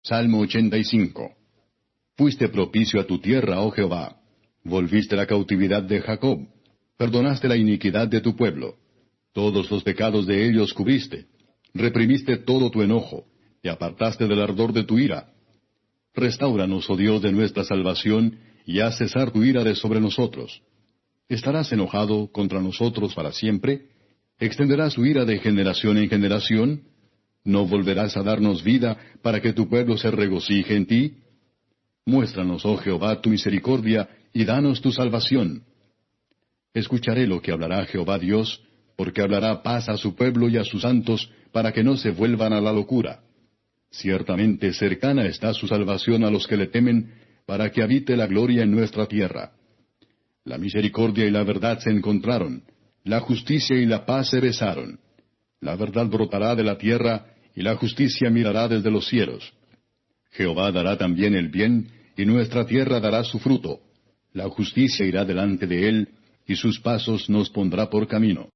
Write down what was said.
Salmo 85. Fuiste propicio a tu tierra, oh Jehová. Volviste la cautividad de Jacob. Perdonaste la iniquidad de tu pueblo. Todos los pecados de ellos cubriste. Reprimiste todo tu enojo. Te apartaste del ardor de tu ira. Restáuranos, oh Dios de nuestra salvación, y haz cesar tu ira de sobre nosotros. ¿Estarás enojado contra nosotros para siempre? ¿Extenderás tu ira de generación en generación? ¿No volverás a darnos vida para que tu pueblo se regocije en ti? Muéstranos, oh Jehová, tu misericordia, y danos tu salvación. Escucharé lo que hablará Jehová Dios, porque hablará paz a su pueblo y a sus santos, para que no se vuelvan a la locura. Ciertamente cercana está su salvación a los que le temen, para que habite la gloria en nuestra tierra. La misericordia y la verdad se encontraron, la justicia y la paz se besaron. La verdad brotará de la tierra, y la justicia mirará desde los cielos. Jehová dará también el bien, y nuestra tierra dará su fruto. La justicia irá delante de él, y sus pasos nos pondrá por camino.